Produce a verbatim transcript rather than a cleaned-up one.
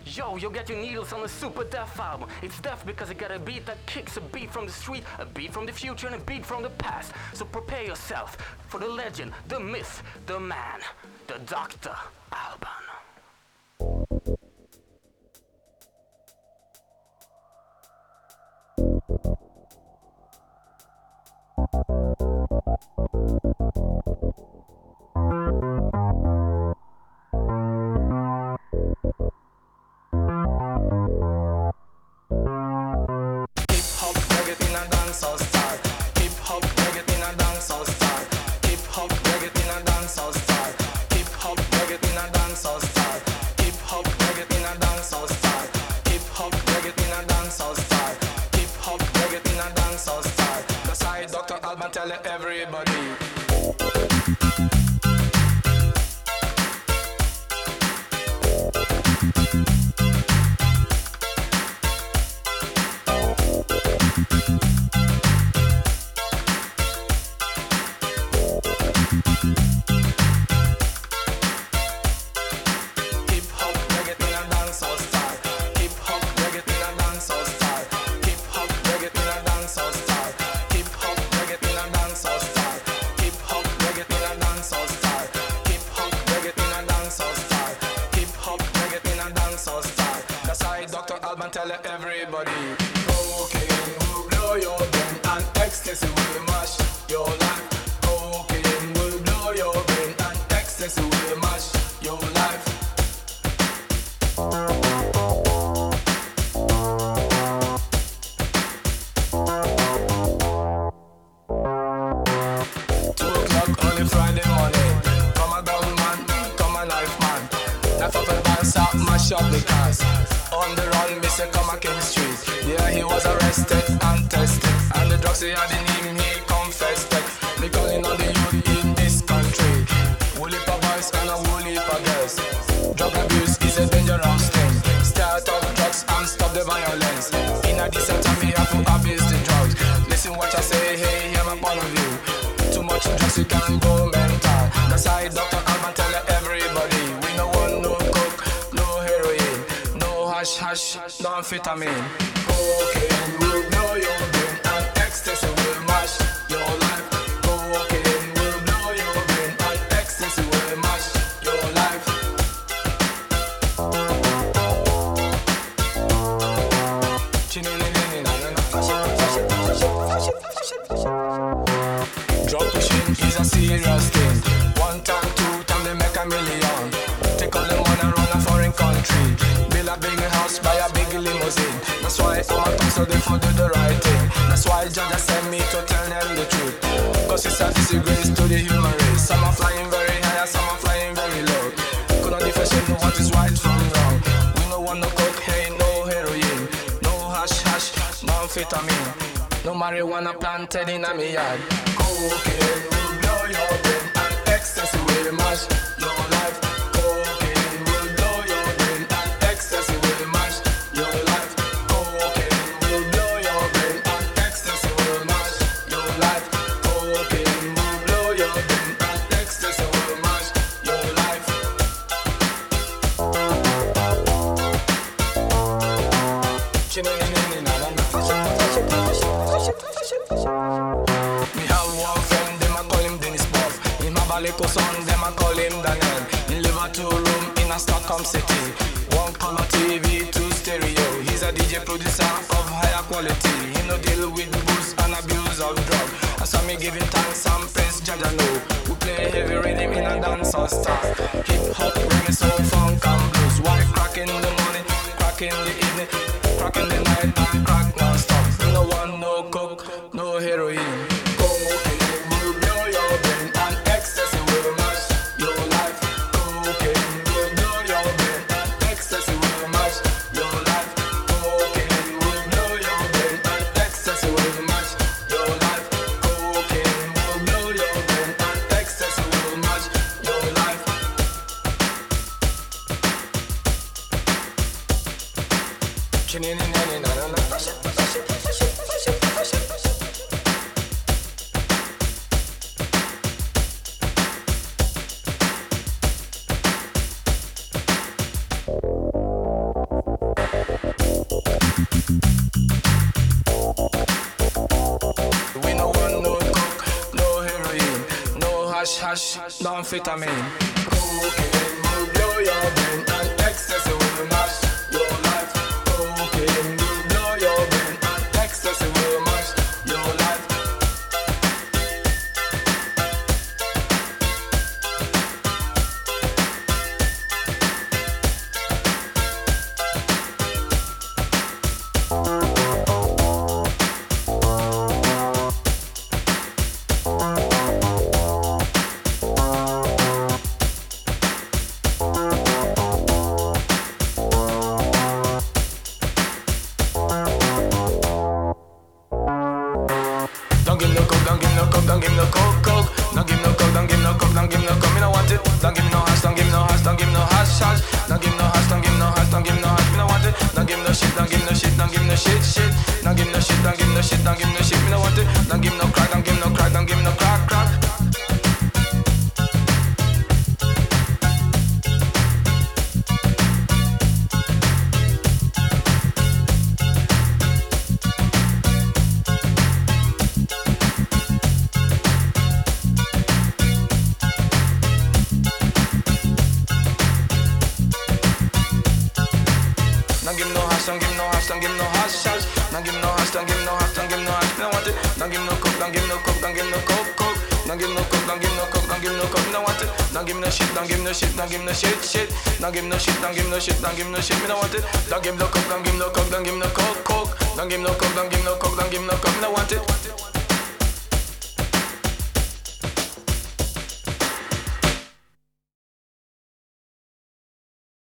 Yo, you got your needles on a super deaf album. It's deaf because it got a beat that kicks a beat from the street, a beat from the future, and a beat from the past. So prepare yourself for the legend, the myth, the man, the Doctor Alban. Tell everybody. Tell everybody, cocaine will blow your brain and ecstasy will mash your life. Cocaine will blow your brain and ecstasy will mash your life. Two o'clock on a Friday morning, come a gun man, come a knife man. Knife up and bounce out, mash up the cars. On the run, Mister Come a King Street. Yeah, he was arrested and tested, and the drugs he had in him, he confessed it. Me calling on the youth in this country. Wool heap of boys and a wool heap of girls. Drug abuse is a dangerous thing. Start off drugs and stop the violence. In a decent time, we have to abuse the drugs. Listen what I say, hey, hear my point of view. Too much drugs, you can go mental. That's why Doctor Alban tell everybody, we no want no coke, no heroin, no hash hash, no amphetamine. Cocaine will blow your brain and ecstasy will mash your life. Cocaine will blow your brain and ecstasy will mash your life. Drug pushing is a serious thing. One time, two time, they make a million. Take all the money and run a foreign country. Build a big house, buy a big limousine. That's why I'm a talk so they for do the right thing. That's why Judge sent me to tell them the truth. Cause it's a disgrace to the human race. Some are flying very high and some are flying very low. Could not differentiate what is right from wrong. We no want no cocaine, no heroin, no hash hash, no amphetamine, no marijuana planted in a me yard. Cocaine will blow your brain and ecstasy will mash your life. Cocaine will blow your brain and ecstasy will mash your life. Cocaine will blow your brain and ecstasy will mash your life. Cocaine will blow your brain and ecstasy will mash your life. Me have one friend, them a call him Dennis Buff. In my Balico son, them a call him Daniel. He live a two room in a Stockholm city. One color T V, two stereo. He's a D J producer of higher quality. He no deal with booze and abuse of drug. I saw me giving thanks and praise, Jaja know. We play heavy rhythm in a dancehall style. Hip hop, reggae, soul, funk and blues. Why crack in the morning, crack in the evening, crack in the night and crack non-stop. No one, no coke, no heroin. Cocaine will blow your brain and ecstasy will mash your life. Cocaine will blow your brain and ecstasy will mash your life. Cocaine will blow your brain and ecstasy will mash your life. Cocaine will blow your brain and ecstasy will mash your life. hash, hash, no amphetamine. Cocaine will blow your brain and ecstasy will mash your life. Cocaine will blow your brain and ecstasy will mash your life. Don't give no coke, don't give no coke, don't give no coke, coke. Don't give no coke, don't give no coke, don't give no coke. Me no want it. Don't give no hash, don't give no hash, don't give no hash, hash. Don't give no hash, don't give no hash, don't give no hash. Me no want it. Don't give no shit, don't give no shit, don't give no shit, shit. Don't give no shit, don't give no shit, don't give no shit. Me no want it. Don't give no crack, don't give no crack, don't give no crack, crack. Don't give no hash, don't give no hash, don't give no hash, hash. Don't give no hash, don't give no hash, don't give no hash. Me no want it. Don't give no coke, don't give no coke, don't give no coke, coke. Don't give no coke, don't give no coke, don't give no coke. Me no want it. Don't give no shit, don't give no shit, don't give no shit, shit. Don't give no shit, don't give no shit, don't give no shit. Me no want it. Don't give no coke, don't give no coke, don't give no coke, coke. Don't give no coke, don't give no coke, don't give no coke. Me no want it.